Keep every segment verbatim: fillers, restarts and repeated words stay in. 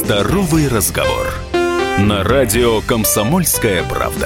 Здоровый разговор. На радио «Комсомольская правда».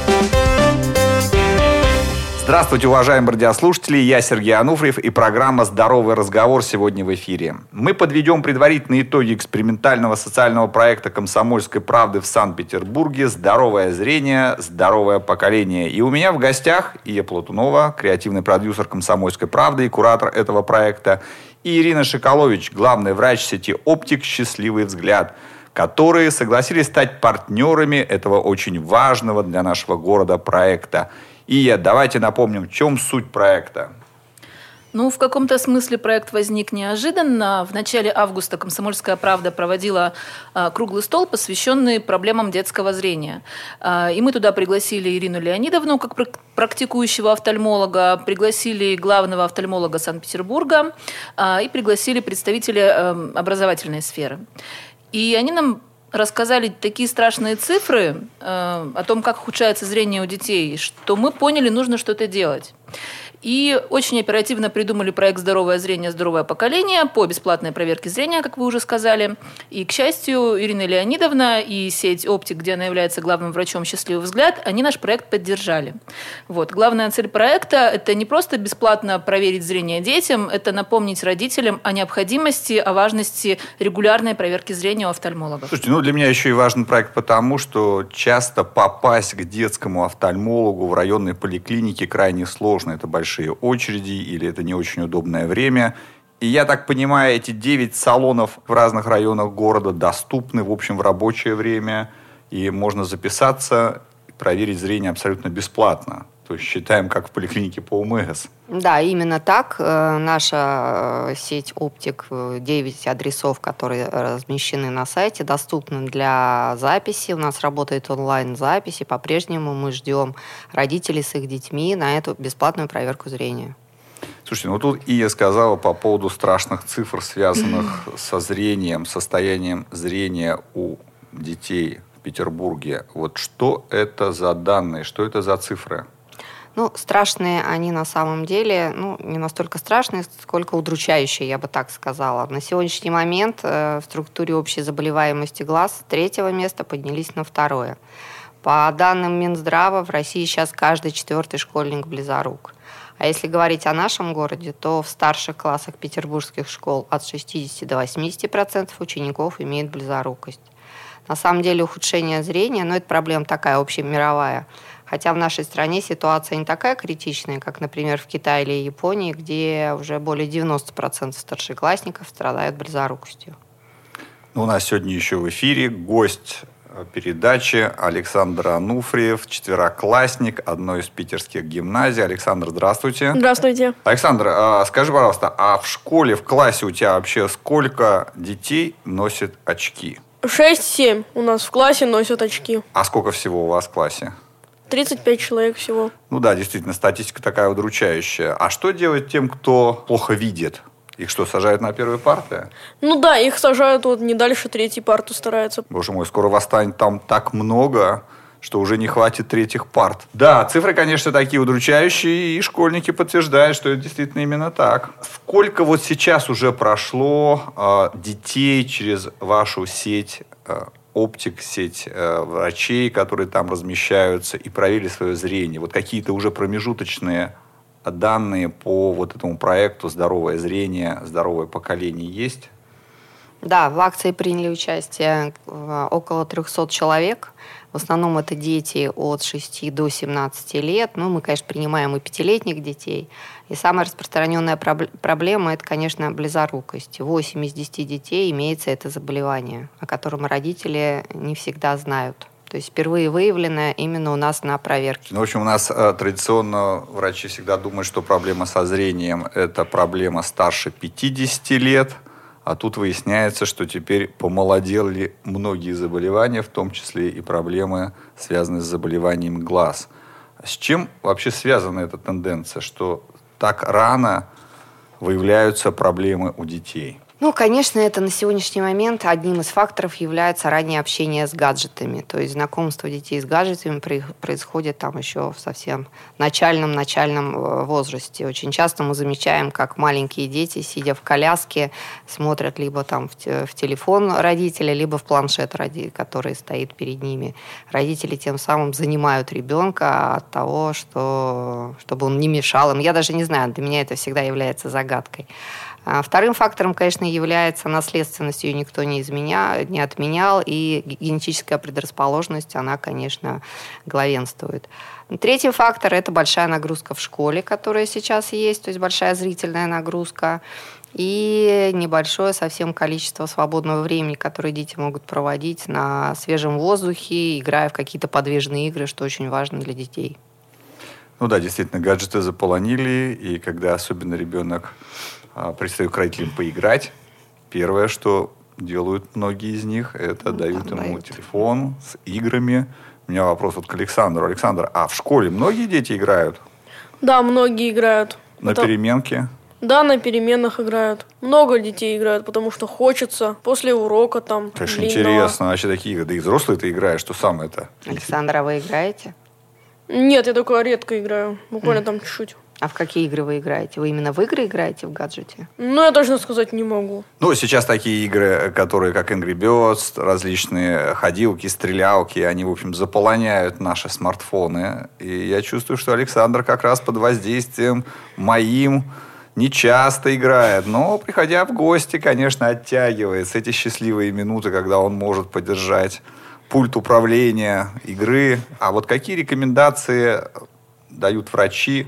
Здравствуйте, уважаемые радиослушатели, я Сергей Ануфриев и программа «Здоровый разговор» сегодня в эфире. Мы подведем предварительные итоги экспериментального социального проекта «Комсомольской правды» в Санкт-Петербурге «Здоровое зрение, здоровое поколение». И у меня в гостях Ия Платунова, креативный продюсер «Комсомольской правды» и куратор этого проекта, и Ирина Шикалович, главный врач сети «Оптик. Счастливый взгляд», которые согласились стать партнерами этого очень важного для нашего города проекта. Ия, давайте напомним, в чем суть проекта. Ну, в каком-то смысле проект возник неожиданно. В начале августа «Комсомольская правда» проводила а, круглый стол, посвященный проблемам детского зрения. А, и мы туда пригласили Ирину Леонидовну, как практикующего офтальмолога, пригласили главного офтальмолога Санкт-Петербурга а, и пригласили представителей а, образовательной сферы. И они нам рассказали такие страшные цифры э, о том, как ухудшается зрение у детей, что мы поняли, нужно что-то делать. И очень оперативно придумали проект «Здоровое зрение, здоровое поколение» по бесплатной проверке зрения, как вы уже сказали. И, к счастью, Ирина Леонидовна и сеть «Оптик», где она является главным врачом «Счастливый взгляд», они наш проект поддержали. Вот. Главная цель проекта – это не просто бесплатно проверить зрение детям, это напомнить родителям о необходимости, о важности регулярной проверки зрения у офтальмологов. Слушайте, ну для меня еще и важен проект потому, что часто попасть к детскому офтальмологу в районной поликлинике крайне сложно. Это большая очереди или это не очень удобное время. И я так понимаю, эти девять салонов в разных районах города доступны, в общем, в рабочее время. И можно записаться и проверить зрение абсолютно бесплатно. То есть считаем, как в поликлинике по ОМС. Да, именно так. Наша сеть «Оптик», девять адресов, которые размещены на сайте, доступны для записи. У нас работает онлайн-запись, и по-прежнему мы ждем родителей с их детьми на эту бесплатную проверку зрения. Слушайте, ну тут Ия сказала по поводу страшных цифр, связанных со зрением, состоянием зрения у детей в Петербурге. Вот что это за данные, что это за цифры? Ну, страшные они на самом деле, ну, не настолько страшные, сколько удручающие, я бы так сказала. На сегодняшний момент э, в структуре общей заболеваемости глаз с третьего места поднялись на второе. По данным Минздрава, в России сейчас каждый четвертый школьник близорук. А если говорить о нашем городе, то в старших классах петербургских школ от шестидесяти до восьмидесяти процентов учеников имеют близорукость. На самом деле ухудшение зрения, ну, это проблема такая общемировая. Хотя в нашей стране ситуация не такая критичная, как, например, в Китае или Японии, где уже более девяносто процентов старшеклассников страдают близорукостью. Ну, у нас сегодня еще в эфире гость передачи Александр Ануфриев, четвероклассник одной из питерских гимназий. Александр, здравствуйте. Здравствуйте. Александр, а скажи, пожалуйста, а в школе, в классе у тебя вообще сколько детей носит очки? шесть-семь у нас в классе носят очки. А сколько всего у вас в классе? тридцать пять человек всего. Ну да, действительно, статистика такая удручающая. А что делать тем, кто плохо видит? Их что, сажают на первые парты? Ну да, их сажают вот не дальше третьей парты стараются. Боже мой, скоро вас станет там так много, что уже не хватит третьих парт. Да, цифры, конечно, такие удручающие, и школьники подтверждают, что это действительно именно так. Сколько вот сейчас уже прошло э, детей через вашу сеть э, «Оптик», сеть э, врачей, которые там размещаются и проверили свое зрение? Вот какие-то уже промежуточные данные по вот этому проекту «Здоровое зрение, здоровое поколение» есть? Да, в акции приняли участие около трехсот человек. В основном это дети от шести до семнадцати лет. Ну, мы, конечно, принимаем и пятилетних детей. И самая распространенная проб- проблема – это, конечно, близорукость. восемь из десяти детей имеется это заболевание, о котором родители не всегда знают. То есть впервые выявлено именно у нас на проверке. Ну, в общем, у нас э, традиционно врачи всегда думают, что проблема со зрением – это проблема старше пятидесяти лет. А тут выясняется, что теперь помолодели многие заболевания, в том числе и проблемы, связанные с заболеванием глаз. С чем вообще связана эта тенденция, что так рано выявляются проблемы у детей? Ну, конечно, это на сегодняшний момент одним из факторов является раннее общение с гаджетами. То есть знакомство детей с гаджетами происходит там еще в совсем начальном-начальном возрасте. Очень часто мы замечаем, как маленькие дети, сидя в коляске, смотрят либо там в телефон родителя, либо в планшет, который стоит перед ними. Родители тем самым занимают ребенка от того, что, чтобы он не мешал им. Я даже не знаю, для меня это всегда является загадкой. Вторым фактором, конечно, является наследственность, ее никто не, изменя... не отменял, и генетическая предрасположенность, она, конечно, главенствует. Третий фактор – это большая нагрузка в школе, которая сейчас есть, то есть большая зрительная нагрузка, и небольшое совсем количество свободного времени, которое дети могут проводить на свежем воздухе, играя в какие-то подвижные игры, что очень важно для детей. Ну да, действительно, гаджеты заполонили, и когда особенно ребенок предстоит к родителям поиграть, первое, что делают многие из них, это ну, дают ему дают. телефон с играми. У меня вопрос вот к Александру. Александр, а в школе многие дети играют? Да, многие играют. На это... переменке? Да, на переменах играют. Много детей играют, потому что хочется. После урока там. Конечно, интересно. Вообще такие игры. Да и взрослые ты играешь, что самое-то? Александр, а вы играете? Нет, я только редко играю. Буквально mm. там чуть-чуть. А в какие игры вы играете? Вы именно в игры играете в гаджете? Ну, я точно сказать не могу. Ну, сейчас такие игры, которые как Angry Birds, различные ходилки, стрелялки, они, в общем, заполоняют наши смартфоны. И я чувствую, что Александр как раз под воздействием моим не часто играет. Но, приходя в гости, конечно, оттягивается эти счастливые минуты, когда он может подержать пульт управления игры. А вот какие рекомендации дают врачи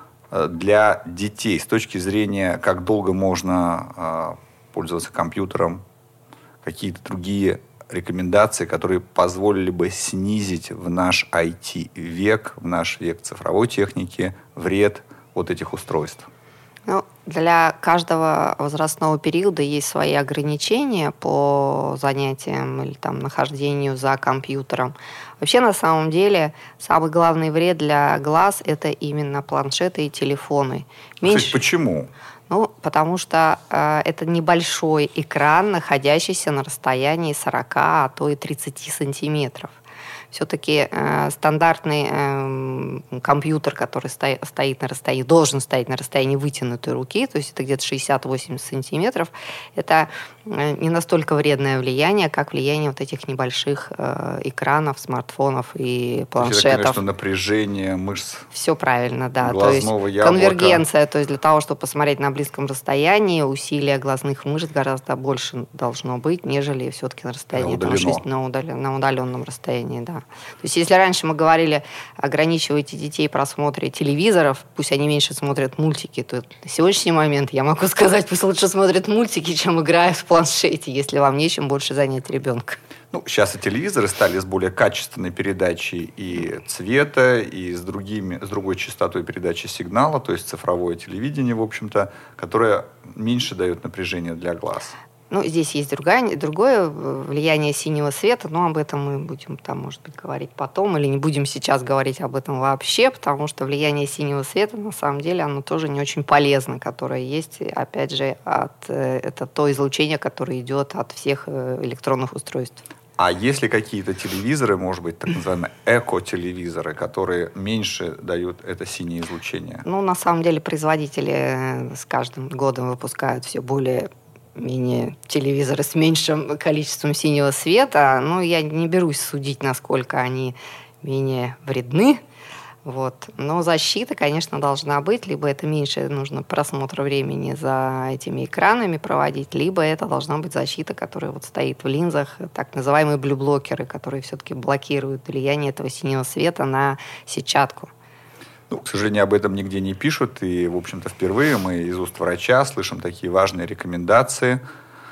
для детей с точки зрения, как долго можно э, пользоваться компьютером, какие-то другие рекомендации, которые позволили бы снизить в наш ай ти-век, в наш век цифровой техники, вред вот этих устройств? Ну, для каждого возрастного периода есть свои ограничения по занятиям или там, нахождению за компьютером. Вообще, на самом деле, самый главный вред для глаз – это именно планшеты и телефоны. Меньше... Кстати, почему? Ну, потому что э, это небольшой экран, находящийся на расстоянии сорок, а то и тридцать сантиметров. Все-таки э, стандартный э, компьютер, который сто, стоит на расстоянии, должен стоять на расстоянии вытянутой руки, то есть это где-то шестьдесят-восемьдесят сантиметров, это э, не настолько вредное влияние, как влияние вот этих небольших э, экранов, смартфонов и планшетов. Это, конечно, напряжение мышц. Все правильно, да. Глазного то есть яблока. Конвергенция, то есть для того, чтобы посмотреть на близком расстоянии, усилия глазных мышц гораздо больше должно быть, нежели все-таки на расстоянии там, шесть, на, удален, на удаленном расстоянии, да. То есть, если раньше мы говорили, ограничивайте детей в просмотре телевизоров, пусть они меньше смотрят мультики, то на сегодняшний момент я могу сказать, пусть лучше смотрят мультики, чем играют в планшете, если вам нечем больше занять ребенка. Ну, сейчас и телевизоры стали с более качественной передачей и цвета, и с, другими, с другой частотой передачи сигнала, то есть цифровое телевидение, в общем-то, которое меньше дает напряжения для глаз. Ну, здесь есть другое, другое влияние синего света, но об этом мы будем, там, может быть, говорить потом, или не будем сейчас говорить об этом вообще, потому что влияние синего света, на самом деле, оно тоже не очень полезно, которое есть, опять же, от, это то излучение, которое идет от всех электронных устройств. А есть ли какие-то телевизоры, может быть, так называемые эко-телевизоры, которые меньше дают это синее излучение? Ну, на самом деле, производители с каждым годом выпускают все более менее телевизоры с меньшим количеством синего света. Но я не берусь судить, насколько они менее вредны. Вот. Но защита, конечно, должна быть. Либо это меньше нужно просмотра времени за этими экранами проводить, либо это должна быть защита, которая вот стоит в линзах, так называемые блю-блокеры, которые все-таки блокируют влияние этого синего света на сетчатку. Ну, к сожалению, об этом нигде не пишут. И, в общем-то, впервые мы из уст врача слышим такие важные рекомендации.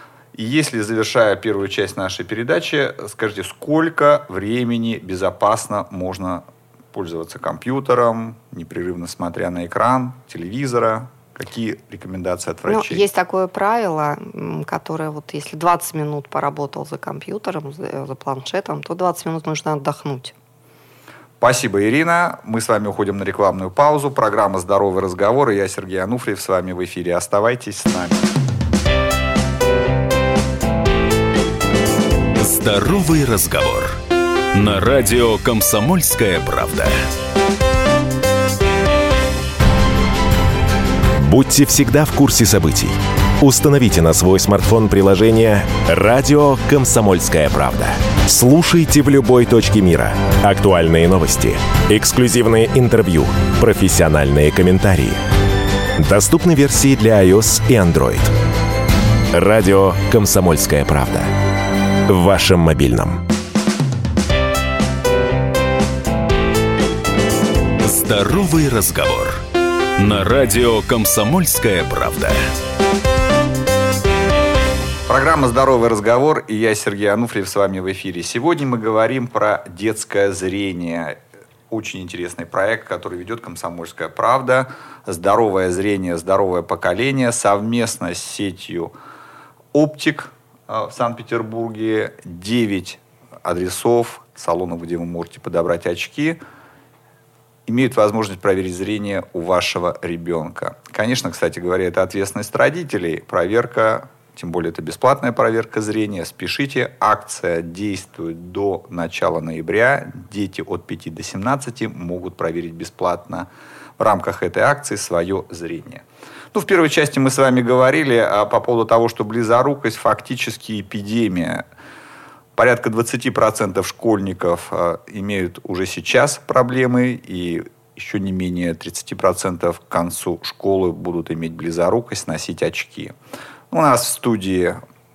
И если, завершая первую часть нашей передачи, скажите, сколько времени безопасно можно пользоваться компьютером, непрерывно смотря на экран телевизора? Какие рекомендации от врачей? Ну, есть такое правило, которое вот если двадцать минут поработал за компьютером, за, за планшетом, то двадцать минут нужно отдохнуть. Спасибо, Ирина. Мы с вами уходим на рекламную паузу. Программа «Здоровый разговор». И я, Сергей Ануфриев, с вами в эфире. Оставайтесь с нами. Здоровый разговор. На радио «Комсомольская правда». Будьте всегда в курсе событий. Установите на свой смартфон приложение «Радио Комсомольская правда». Слушайте в любой точке мира. Актуальные новости, эксклюзивные интервью, профессиональные комментарии. Доступны версии для iOS и Android. «Радио Комсомольская правда». В вашем мобильном. Здоровый разговор. На радио «Комсомольская правда». Программа «Здоровый разговор» и я, Сергей Ануфриев, с вами в эфире. Сегодня мы говорим про детское зрение. Очень интересный проект, который ведет «Комсомольская правда». «Здоровое зрение, здоровое поколение» совместно с сетью «Оптик» в Санкт-Петербурге. девять адресов, салонов, где вы можете подобрать очки, имеют возможность проверить зрение у вашего ребенка. Конечно, кстати говоря, это ответственность родителей. Проверка, тем более это бесплатная проверка зрения. Спешите, акция действует до начала ноября. Дети от пяти до семнадцати могут проверить бесплатно в рамках этой акции свое зрение. Ну, в первой части мы с вами говорили а, по поводу того, что близорукость фактически эпидемия. Порядка двадцать процентов школьников а, имеют уже сейчас проблемы, и еще не менее тридцать процентов к концу школы будут иметь близорукость, носить очки. У нас в студии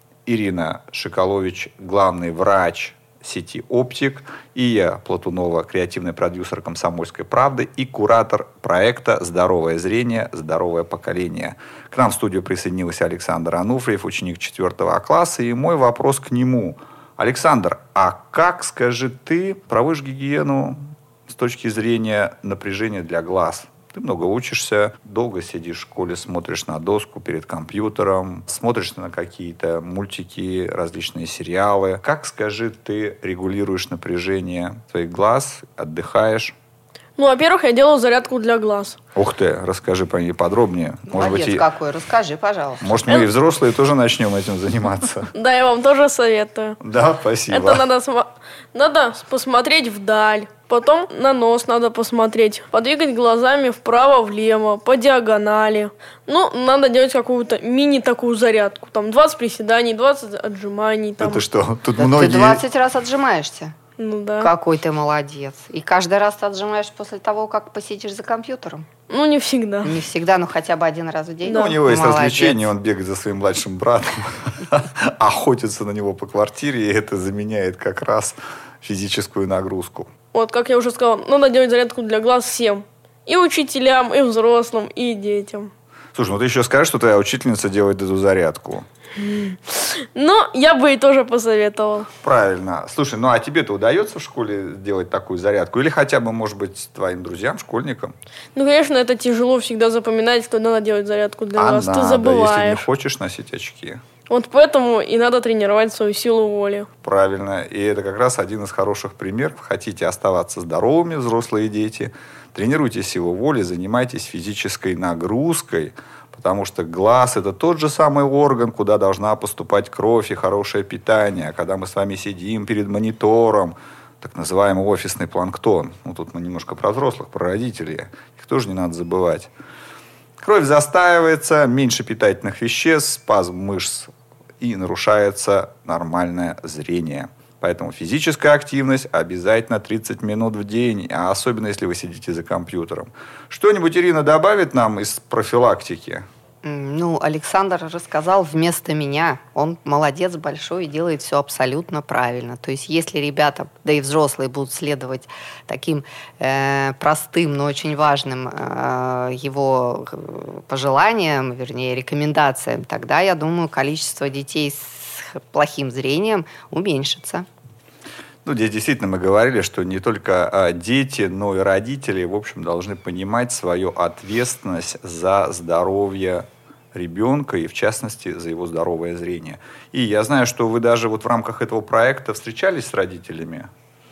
Ирина Шикалович, главный врач сети «Оптик», и я, Платунова, креативный продюсер «Комсомольской правды» и куратор проекта «Здоровое зрение, здоровое поколение». К нам в студию присоединился Александр Ануфриев, ученик четвертого класса, и мой вопрос к нему. Александр, а как, скажи ты, проводишь гигиену с точки зрения напряжения для глаз? Ты много учишься, долго сидишь в школе, смотришь на доску перед компьютером, смотришь на какие-то мультики, различные сериалы. Как, скажи, ты регулируешь напряжение твоих глаз, отдыхаешь? Ну, во-первых, я делаю зарядку для глаз. Ух ты, расскажи про нее подробнее. Молодец Может быть, и... какой, расскажи, пожалуйста. Может, мы и взрослые тоже начнем этим заниматься? Да, я вам тоже советую. Да, спасибо. Это надо, см... надо посмотреть вдаль, потом на нос надо посмотреть, подвигать глазами вправо-влево, по диагонали. Ну, надо делать какую-то мини такую зарядку. Там двадцать приседаний, двадцать отжиманий. Там. Это что? Тут Да многие... Ты двадцать раз отжимаешься. Ну да. Какой ты молодец. И каждый раз ты отжимаешь после того, как посидишь за компьютером? Ну, не всегда. Не всегда, но хотя бы один раз в день. Ну, у него есть Молодец. развлечение, он бегает за своим младшим братом, охотится на него по квартире, и это заменяет как раз физическую нагрузку. Вот, как я уже сказала, надо делать зарядку для глаз всем. И учителям, и взрослым, и детям. Слушай, ну ты еще скажешь, что твоя учительница делает эту зарядку. Но я бы ей тоже посоветовал. Правильно. Слушай, ну а тебе-то удается в школе делать такую зарядку? Или хотя бы, может быть, твоим друзьям, школьникам? Ну, конечно, это тяжело всегда запоминать, что надо делать зарядку для А глаз. надо, Ты забываешь. если не хочешь носить очки. Вот поэтому и надо тренировать свою силу воли. Правильно. И это как раз один из хороших примеров. Хотите оставаться здоровыми, взрослые дети, тренируйте силу воли, занимайтесь физической нагрузкой, потому что глаз – это тот же самый орган, куда должна поступать кровь и хорошее питание. Когда мы с вами сидим перед монитором, так называемый офисный планктон. Ну, тут мы немножко про взрослых, про родителей. Их тоже не надо забывать. Кровь застаивается, меньше питательных веществ, спазм мышц, и нарушается нормальное зрение. Поэтому физическая активность обязательно тридцать минут в день, а особенно если вы сидите за компьютером. Что-нибудь Ирина добавит нам из профилактики? Ну, Александр рассказал вместо меня. Он молодец большой и делает все абсолютно правильно. То есть, если ребята, да и взрослые, будут следовать таким э, простым, но очень важным э, его пожеланиям, вернее, рекомендациям, тогда, я думаю, количество детей с плохим зрением уменьшится. Ну, здесь действительно мы говорили, что не только а, дети, но и родители, в общем, должны понимать свою ответственность за здоровье ребенка и, в частности, за его здоровое зрение. И я знаю, что вы даже вот в рамках этого проекта встречались с родителями.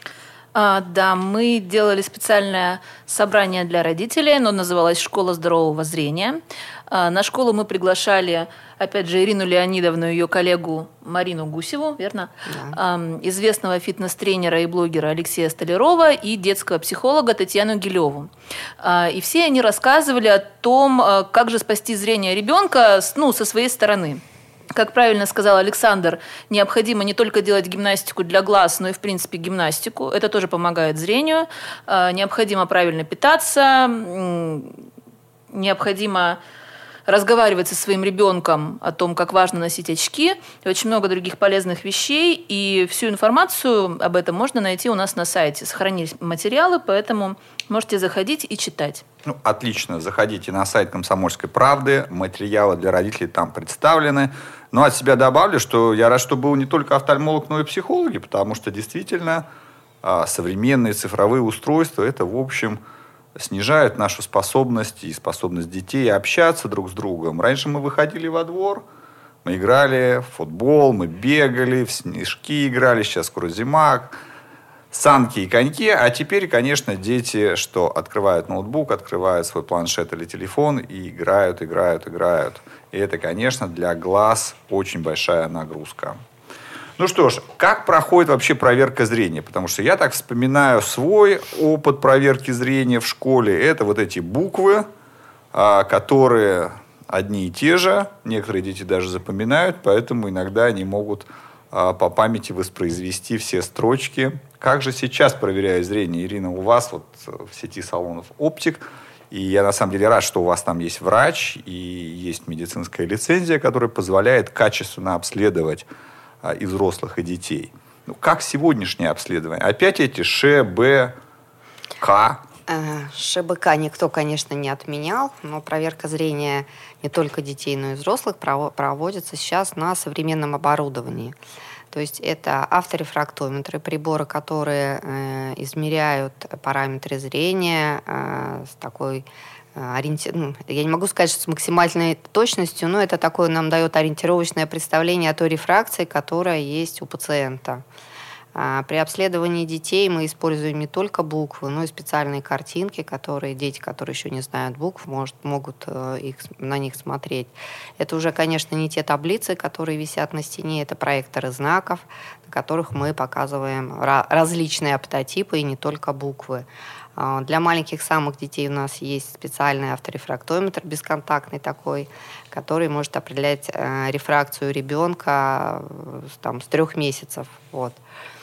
А, да, мы делали специальное собрание для родителей, оно называлось «Школа здорового зрения». А, на школу мы приглашали, опять же, Ирину Леонидовну и ее коллегу Марину Гусеву, верно? Да. А, известного фитнес-тренера и блогера Алексея Столярова и детского психолога Татьяну Гилеву. А, и все они рассказывали о том, как же спасти зрение ребенка, ну, со своей стороны. Как правильно сказал Александр, необходимо не только делать гимнастику для глаз, но и, в принципе, гимнастику. Это тоже помогает зрению. Необходимо правильно питаться, необходимо разговаривать со своим ребенком о том, как важно носить очки, и очень много других полезных вещей. И всю информацию об этом можно найти у нас на сайте. Сохранились материалы, поэтому можете заходить и читать. Ну, отлично. Заходите на сайт «Комсомольской правды». Материалы для родителей там представлены. Но от себя добавлю, что я рад, что был не только офтальмолог, но и психологи, потому что действительно современные цифровые устройства – это, в общем, снижают нашу способность и способность детей общаться друг с другом. Раньше мы выходили во двор, мы играли в футбол, мы бегали, в снежки играли, сейчас скоро зима, санки и коньки. А теперь, конечно, дети, что открывают ноутбук, открывают свой планшет или телефон и играют, играют, играют. И это, конечно, для глаз очень большая нагрузка. Ну что ж, как проходит вообще проверка зрения? Потому что я так вспоминаю свой опыт проверки зрения в школе. Это вот эти буквы, которые одни и те же. Некоторые дети даже запоминают, поэтому иногда они могут по памяти воспроизвести все строчки. Как же сейчас проверяю зрение? Ирина, у вас вот в сети салонов «Оптик». И я на самом деле рад, что у вас там есть врач и есть медицинская лицензия, которая позволяет качественно обследовать и взрослых, и детей. Ну, как сегодняшнее обследование? Опять эти Ш, Б, К? Ш, Б, К никто, конечно, не отменял, но проверка зрения не только детей, но и взрослых проводится сейчас на современном оборудовании. То есть это авторефрактометры, приборы, которые э, измеряют параметры зрения э, с такой ориенти... ну, я не могу сказать, что с максимальной точностью, но это такое нам дает ориентировочное представление о той рефракции, которая есть у пациента. А при обследовании детей мы используем не только буквы, но и специальные картинки, которые дети, которые еще не знают букв, может, могут э, их, на них смотреть. Это уже, конечно, не те таблицы, которые висят на стене, это проекторы знаков, на которых мы показываем ra- различные аптотипы и не только буквы. Для маленьких самых детей у нас есть специальный авторефрактометр, бесконтактный такой, который может определять э, рефракцию ребенка э, там, с трех месяцев. Вот.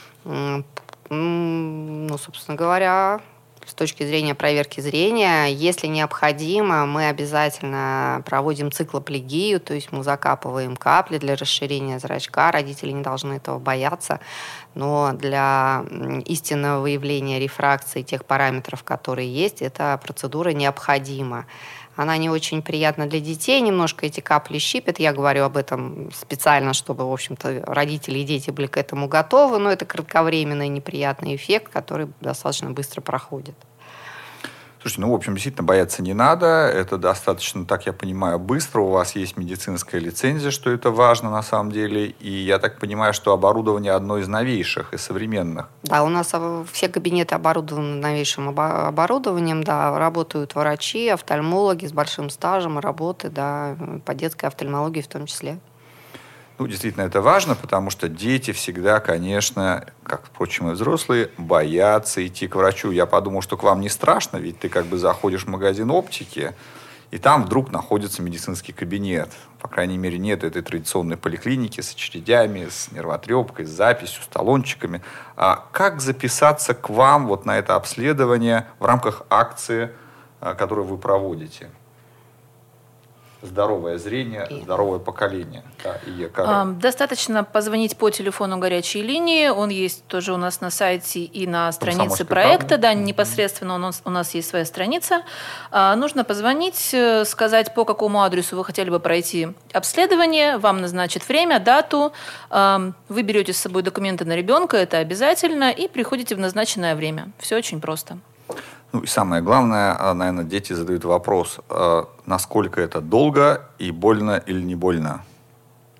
Ну, собственно говоря, с точки зрения проверки зрения, если необходимо, мы обязательно проводим циклоплегию, то есть мы закапываем капли для расширения зрачка. Родители не должны этого бояться, но для истинного выявления рефракции тех параметров, которые есть, эта процедура необходима. Она не очень приятна для детей, немножко эти капли щипят. Я говорю об этом специально, чтобы, в общем-то, родители и дети были к этому готовы, но это кратковременный неприятный эффект, который достаточно быстро проходит. Слушайте, ну, в общем, действительно бояться не надо. Это достаточно, так я понимаю, быстро. У вас есть медицинская лицензия, что это важно на самом деле. И я так понимаю, что оборудование одно из новейших и современных. Да, у нас все кабинеты оборудованы новейшим оборудованием. Да, работают врачи, офтальмологи с большим стажем работы, да, по детской офтальмологии в том числе. Ну, действительно, это важно, потому что дети всегда, конечно, как, впрочем, и взрослые, боятся идти к врачу. Я подумал, что к вам не страшно, ведь ты как бы заходишь в магазин оптики, и там вдруг находится медицинский кабинет. По крайней мере, нет этой традиционной поликлиники с очередями, с нервотрепкой, с записью, с талончиками. А как записаться к вам вот на это обследование в рамках акции, которую вы проводите? Здоровое зрение, здоровое поколение. Да, и Достаточно позвонить по телефону горячей линии. Он есть тоже у нас на сайте и на странице проекта. Да, непосредственно у нас, у нас есть своя страница. А, нужно позвонить, сказать, по какому адресу вы хотели бы пройти обследование. Вам назначат время, дату. А, вы берете с собой документы на ребенка, это обязательно, и приходите в назначенное время. Все очень просто. Ну и самое главное, наверное, дети задают вопрос, насколько это долго и больно или не больно?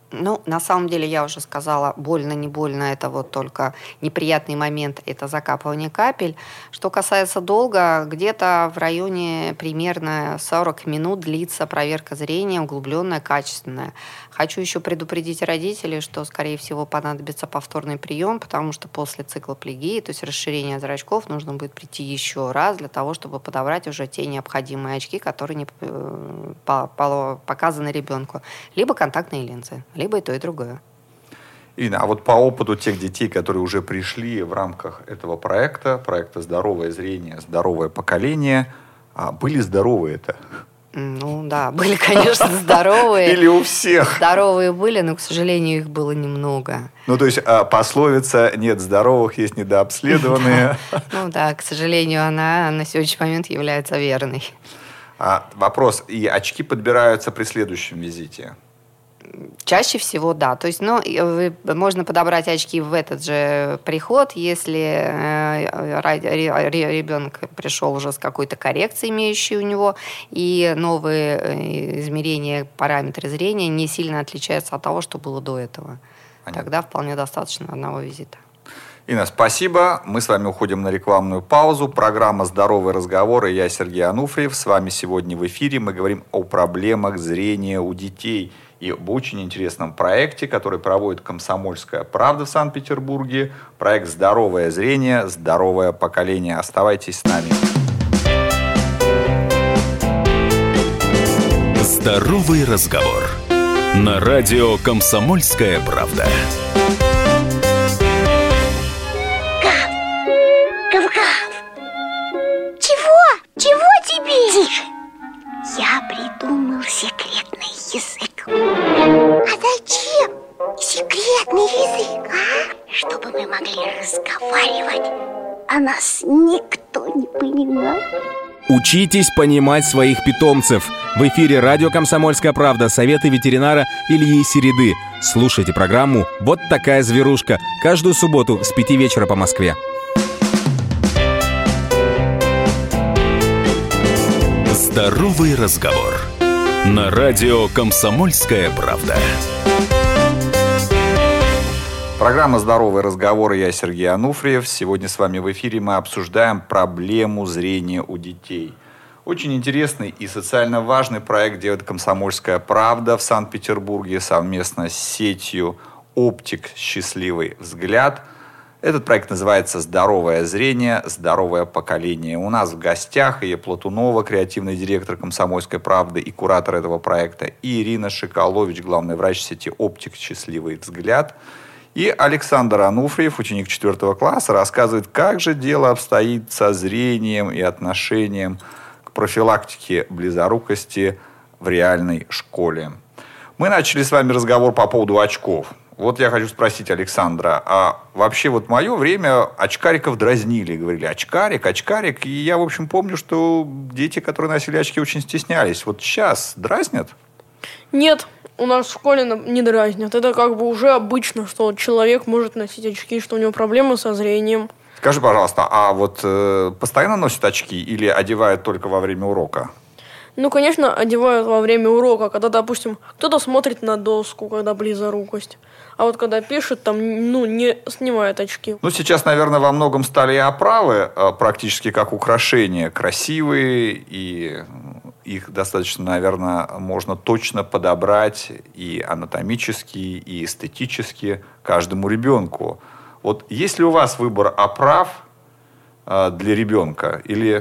Ну, на самом деле, я уже сказала, больно, не больно, это вот только неприятный момент, это закапывание капель. Что касается долга, где-то в районе примерно сорок минут длится проверка зрения, углубленная, качественная. Хочу еще предупредить родителей, что, скорее всего, понадобится повторный прием, потому что после циклоплегии, то есть расширения зрачков, нужно будет прийти еще раз для того, чтобы подобрать уже те необходимые очки, которые не показаны ребенку. Либо контактные линзы, либо и то, и другое. Ирина, а вот по опыту тех детей, которые уже пришли в рамках этого проекта, проекта «Здоровое зрение, здоровое поколение», были здоровые-то? Ну да, были, конечно, здоровые. Или у всех? Здоровые были, но, к сожалению, их было немного. Ну, то есть пословица «нет здоровых, есть недообследованные». Ну да, к сожалению, она на сегодняшний момент является верной. Вопрос, и очки подбираются при следующем визите? Чаще всего, да. То есть, ну, можно подобрать очки в этот же приход, если ребенок пришел уже с какой-то коррекцией, имеющей у него, и новые измерения, параметры зрения не сильно отличаются от того, что было до этого. Понятно. Тогда вполне достаточно одного визита. Инна, спасибо. Мы с вами уходим на рекламную паузу. Программа «Здоровый разговор» и я, Сергей Ануфриев. С вами сегодня в эфире мы говорим о проблемах зрения у детей и об очень интересном проекте, который проводит «Комсомольская правда» в Санкт-Петербурге. Проект «Здоровое зрение, здоровое поколение». Оставайтесь с нами. «Здоровый разговор» на радио «Комсомольская правда». Я придумал секретный язык. А зачем секретный язык, а? Чтобы мы могли разговаривать, а нас никто не понимал. Учитесь понимать своих питомцев. В эфире радио «Комсомольская правда», советы ветеринара Ильи Середы. Слушайте программу «Вот такая зверушка» каждую субботу с пяти вечера по Москве. Здоровый разговор на радио «Комсомольская правда». Программа «Здоровый разговор» и я, Сергей Ануфриев. Сегодня с вами в эфире мы обсуждаем проблему зрения у детей. Очень интересный и социально важный проект делает «Комсомольская правда» в Санкт-Петербурге совместно с сетью «Оптик. Счастливый взгляд». Этот проект называется «Здоровое зрение, здоровое поколение». У нас в гостях Ия Платунова, креативный директор «Комсомольской правды» и куратор этого проекта, и Ирина Шикалович, главный врач сети «Оптик. Счастливый взгляд». И Александр Ануфриев, ученик четвертого класса, рассказывает, как же дело обстоит со зрением и отношением к профилактике близорукости в реальной школе. Мы начали с вами разговор по поводу очков. Вот я хочу спросить Александра, а вообще вот в мое время очкариков дразнили, говорили очкарик, очкарик, и я, в общем, помню, что дети, которые носили очки, очень стеснялись. Вот сейчас дразнят? Нет, у нас в школе не дразнят. Это как бы уже обычно, что человек может носить очки, что у него проблемы со зрением. Скажи, пожалуйста, а вот э, постоянно носят очки или одевают только во время урока? Ну, конечно, одевают во время урока, когда, допустим, кто-то смотрит на доску, когда близорукость. А вот когда пишет, там, ну, не снимает очки. Ну, сейчас, наверное, во многом стали и оправы практически как украшения. Красивые, и их достаточно, наверное, можно точно подобрать и анатомически, и эстетически каждому ребенку. Вот есть ли у вас выбор оправ для ребенка или...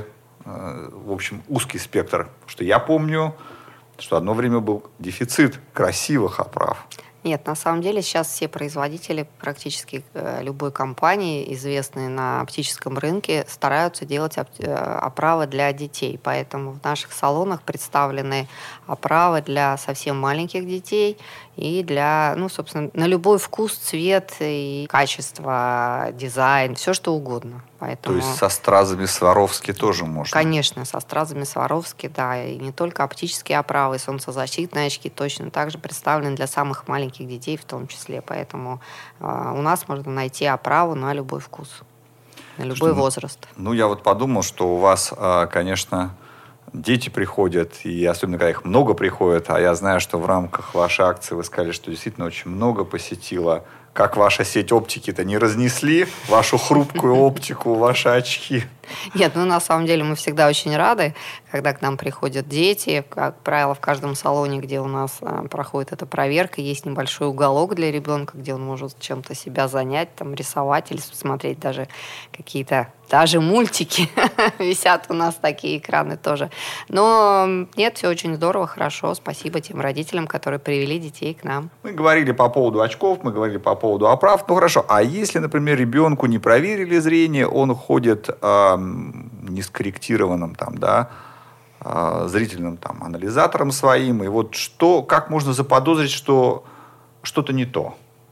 в общем, узкий спектр. Что я помню, что одно время был дефицит красивых оправ. Нет, на самом деле сейчас все производители практически любой компании, известные на оптическом рынке, стараются делать оправы для детей. Поэтому в наших салонах представлены оправы для совсем маленьких детей и для, ну, собственно, на любой вкус, цвет и качество, дизайн, все что угодно. Поэтому... То есть со стразами Сваровски тоже можно? Конечно, со стразами Сваровски, да. И не только оптические оправы, солнцезащитные очки точно так же представлены для самых маленьких детей в том числе. Поэтому э, у нас можно найти оправу на любой вкус, на любой что, возраст. Ну, я вот подумал, что у вас, э, конечно, дети приходят, и особенно, когда их много приходит, а я знаю, что в рамках вашей акции вы сказали, что действительно очень много посетило. Как ваша сеть оптики-то не разнесли вашу хрупкую оптику, ваши очки? Нет, ну на самом деле мы всегда очень рады, когда к нам приходят дети. Как правило, в каждом салоне, где у нас а, проходит эта проверка, есть небольшой уголок для ребенка, где он может чем-то себя занять, там, рисовать или смотреть даже какие-то, даже мультики. Висят у нас такие экраны тоже. Но нет, все очень здорово, хорошо. Спасибо тем родителям, которые привели детей к нам. Мы говорили по поводу очков, мы говорили по поводу оправ. Ну хорошо, а если, например, ребенку не проверили зрение, он ходит э, не скорректированным там, да, э, зрительным там, анализатором своим, и вот что, как можно заподозрить, что что-то не то?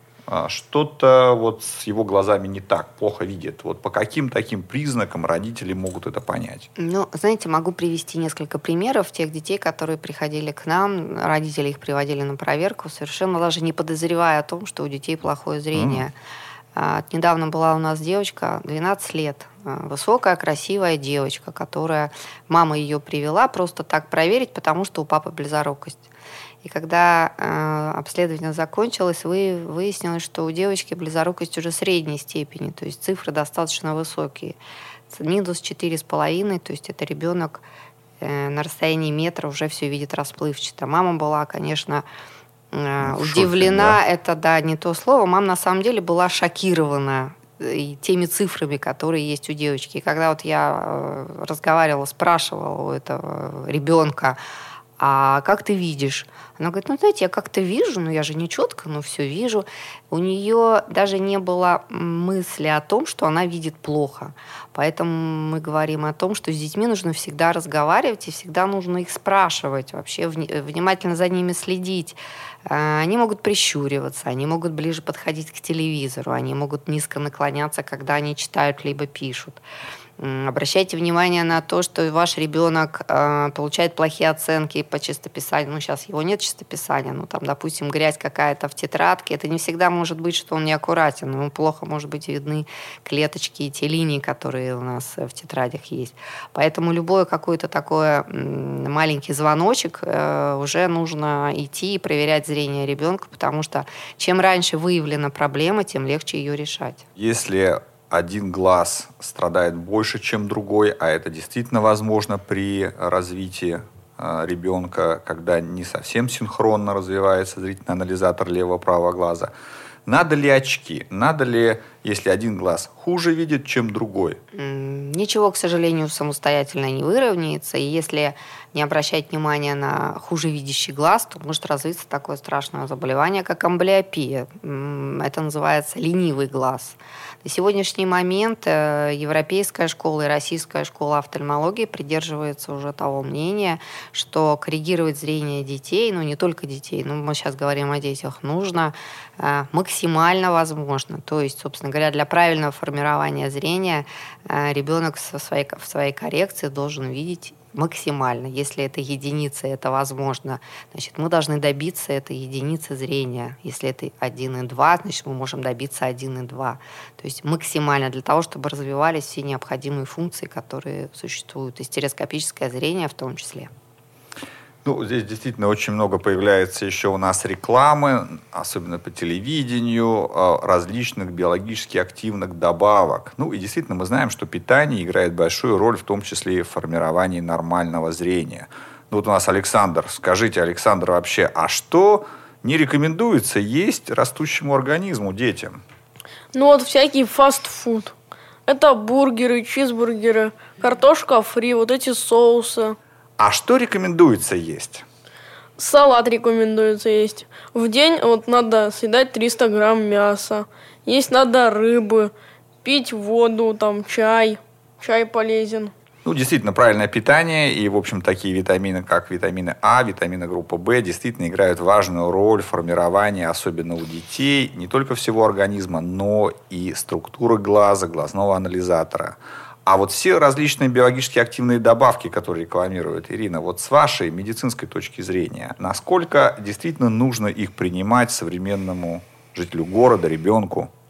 Что-то вот с его глазами не так, плохо видит. Вот по каким таким признакам родители могут это понять? Ну, знаете, могу привести несколько примеров тех детей, которые приходили к нам, родители их приводили на проверку, совершенно даже не подозревая о том, что у детей плохое зрение. Mm. Недавно была у нас девочка, двенадцать лет, высокая, красивая девочка, которая, мама ее привела просто так проверить, потому что у папы близорукость. И когда э, обследование закончилось, вы, выяснилось, что у девочки близорукость уже средней степени, то есть цифры достаточно высокие. Минус четыре с половиной, то есть это ребенок э, на расстоянии метра уже все видит расплывчато. Мама была, конечно, э, удивлена, шоке, да? Это да, не то слово. Мама на самом деле была шокирована и теми цифрами, которые есть у девочки. И когда вот я э, разговаривала, спрашивала у этого ребенка, а как ты видишь? Она говорит, ну, знаете, я как-то вижу, но я же не четко, но все вижу. У нее даже не было мысли о том, что она видит плохо. Поэтому мы говорим о том, что с детьми нужно всегда разговаривать и всегда нужно их спрашивать, вообще внимательно за ними следить. Они могут прищуриваться, они могут ближе подходить к телевизору, они могут низко наклоняться, когда они читают либо пишут. Обращайте внимание на то, что ваш ребенок э, получает плохие оценки по чистописанию. Ну, сейчас его нет чистописания, ну, там, допустим, грязь какая-то в тетрадке. Это не всегда может быть, что он неаккуратен. Ему плохо, может быть, видны клеточки и те линии, которые у нас в тетрадях есть. Поэтому любой какой-то такой м, маленький звоночек э, уже нужно идти и проверять зрение ребенка, потому что чем раньше выявлена проблема, тем легче ее решать. Если один глаз страдает больше, чем другой, а это действительно возможно при развитии э, ребенка, когда не совсем синхронно развивается зрительный анализатор левого-правого глаза. Надо ли очки? Надо ли, если один глаз хуже видит, чем другой? Ничего, к сожалению, самостоятельно не выровняется. И если не обращать внимания на хуже видящий глаз, то может развиться такое страшное заболевание, как амблиопия. Это называется ленивый глаз. На сегодняшний момент европейская школа и российская школа офтальмологии придерживается уже того мнения, что коррегировать зрение детей, ну не только детей, но мы сейчас говорим о детях, нужно максимально возможно. То есть, собственно говоря, для правильного формирования зрения ребенок в своей, в своей коррекции должен видеть максимально. Если это единица, это возможно, значит, мы должны добиться этой единицы зрения. Если это один и два, значит, мы можем добиться один и два. То есть максимально для того, чтобы развивались все необходимые функции, которые существуют, и стереоскопическое зрение в том числе. Ну, здесь действительно очень много появляется еще у нас рекламы, особенно по телевидению, различных биологически активных добавок. Ну, и действительно мы знаем, что питание играет большую роль, в том числе и в формировании нормального зрения. Ну, вот у нас Александр. Скажите, Александр, вообще, а что не рекомендуется есть растущему организму, детям? Ну, вот всякий фастфуд. Это бургеры, чизбургеры, картошка фри, вот эти соусы. А что рекомендуется есть? Салат рекомендуется есть. В день вот надо съедать триста грамм мяса. Есть надо рыбы, пить воду, там чай. Чай полезен. Ну, действительно, правильное питание и, в общем, такие витамины, как витамины А, витамины группы В, действительно играют важную роль в формировании, особенно у детей, не только всего организма, но и структуры глаза, глазного анализатора. А вот все различные биологически активные добавки, которые рекламирует Ирина, вот с вашей медицинской точки зрения, насколько действительно нужно их принимать современному жителю города, ребенку?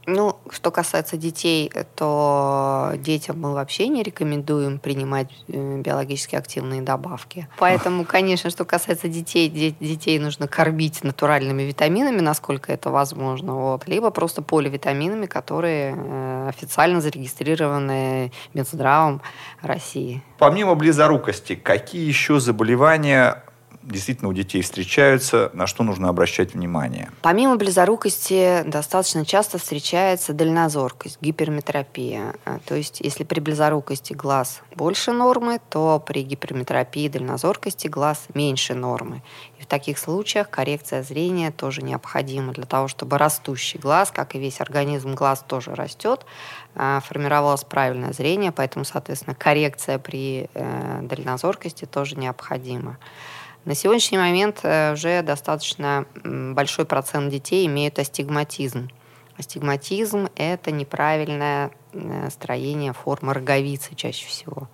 Ну, что касается детей, то детям мы вообще не рекомендуем принимать биологически активные добавки. Поэтому, конечно, что касается детей, детей нужно кормить натуральными витаминами, насколько это возможно, вот. Либо просто поливитаминами, которые официально зарегистрированы Минздравом России. Помимо близорукости, какие еще заболевания действительно у детей встречаются, на что нужно обращать внимание? Помимо близорукости достаточно часто встречается дальнозоркость, гиперметропия. То есть, если при близорукости глаз больше нормы, то при гиперметропии дальнозоркости глаз меньше нормы. И в таких случаях коррекция зрения тоже необходима для того, чтобы растущий глаз, как и весь организм, глаз тоже растет, формировалось правильное зрение, поэтому, соответственно, коррекция при дальнозоркости тоже необходима. На сегодняшний момент уже достаточно большой процент детей имеют астигматизм. Астигматизм – это неправильное строение формы роговицы чаще всего.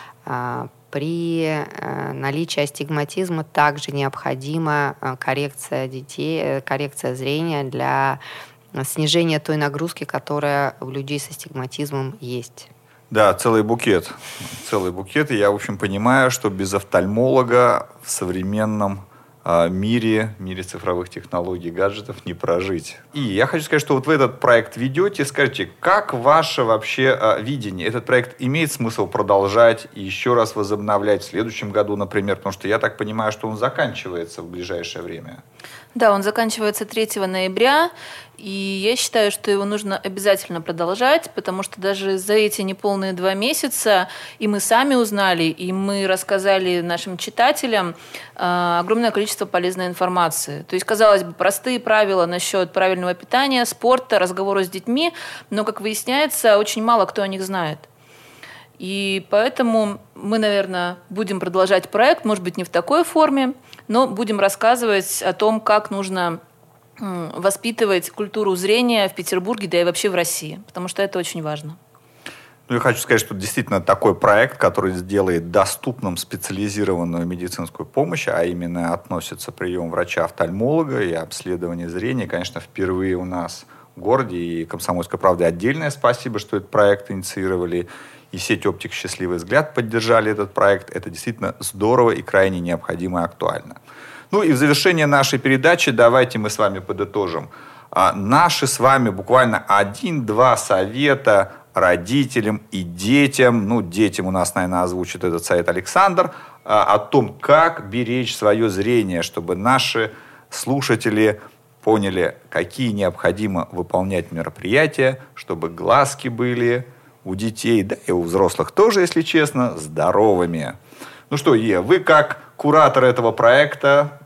При наличии астигматизма также необходима коррекция детей, коррекция зрения для снижения той нагрузки, которая у людей с астигматизмом есть. Да, целый букет. Целый букет. И я, в общем, понимаю, что без офтальмолога в современном э, мире, мире цифровых технологий, гаджетов не прожить. И я хочу сказать, что вот вы этот проект ведете. Скажите, как ваше вообще э, видение? Этот проект имеет смысл продолжать и еще раз возобновлять в следующем году, например? Потому что я так понимаю, что он заканчивается в ближайшее время. Да, он заканчивается третьего ноября, и я считаю, что его нужно обязательно продолжать, потому что даже за эти неполные два месяца и мы сами узнали, и мы рассказали нашим читателям э, огромное количество полезной информации. То есть, казалось бы, простые правила насчет правильного питания, спорта, разговора с детьми, но, как выясняется, очень мало кто о них знает. И поэтому мы, наверное, будем продолжать проект, может быть, не в такой форме, но будем рассказывать о том, как нужно воспитывать культуру зрения в Петербурге, да и вообще в России, потому что это очень важно. Ну, я хочу сказать, что действительно такой проект, который сделает доступным специализированную медицинскую помощь, а именно относится прием врача-офтальмолога и обследование зрения, конечно, впервые у нас в городе, и «Комсомольской правде» отдельное спасибо, что этот проект инициировали, и сеть «Оптик. Счастливый взгляд» поддержали этот проект. Это действительно здорово и крайне необходимо и актуально. Ну и в завершение нашей передачи давайте мы с вами подытожим. А, наши с вами буквально один-два совета родителям и детям, ну, детям у нас, наверное, озвучит этот совет Александр, а, о том, как беречь свое зрение, чтобы наши слушатели поняли, какие необходимо выполнять мероприятия, чтобы глазки были у детей, да и у взрослых тоже, если честно, здоровыми. Ну что, Е, вы как куратор этого проекта,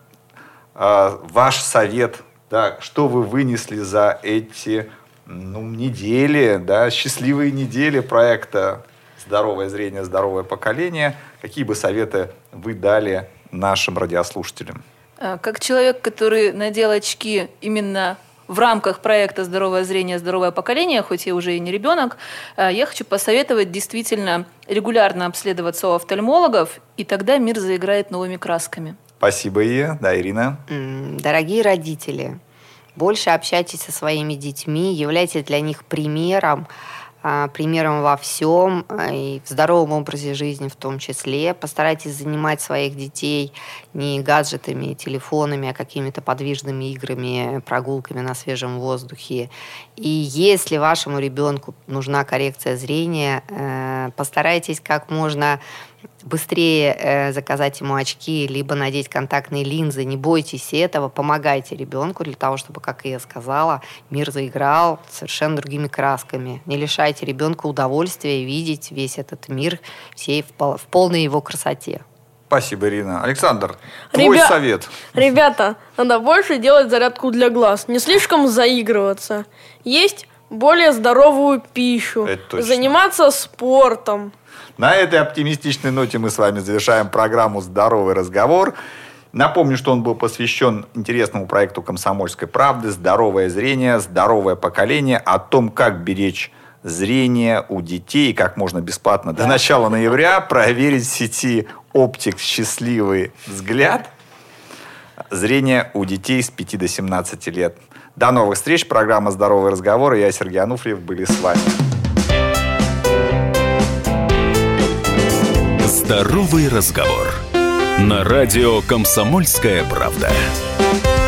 э, ваш совет, да, что вы вынесли за эти ну, недели, да, счастливые недели проекта «Здоровое зрение, здоровое поколение», какие бы советы вы дали нашим радиослушателям? Как человек, который надел очки именно в рамках проекта «Здоровое зрение, здоровое поколение», хоть я уже и не ребенок, я хочу посоветовать действительно регулярно обследоваться у офтальмологов, и тогда мир заиграет новыми красками. Спасибо, Ия. Да, Ирина? Дорогие родители, больше общайтесь со своими детьми, являйтесь для них примером, примером во всем, и в здоровом образе жизни в том числе. Постарайтесь занимать своих детей не гаджетами, телефонами, а какими-то подвижными играми, прогулками на свежем воздухе. И если вашему ребенку нужна коррекция зрения, постарайтесь как можно быстрее э, заказать ему очки, либо надеть контактные линзы. Не бойтесь этого, помогайте ребенку для того, чтобы, как я сказала, мир заиграл совершенно другими красками. Не лишайте ребенка удовольствия видеть весь этот мир всей в, пол- в полной его красоте. Спасибо, Ирина. Александр, твой Ребя... совет. Ребята, надо больше делать зарядку для глаз, не слишком заигрываться. Есть более здоровую пищу, заниматься спортом. На этой оптимистичной ноте мы с вами завершаем программу «Здоровый разговор». Напомню, что он был посвящен интересному проекту «Комсомольской правды» «Здоровое зрение, здоровое поколение», о том, как беречь зрение у детей, как можно бесплатно до начала ноября проверить в сети «Оптик. Счастливый взгляд». зрения у детей с пяти до семнадцати лет. До новых встреч. Программа «Здоровый разговор» и я, Сергей Ануфриев, были с вами. «Здоровый разговор» на радио «Комсомольская правда».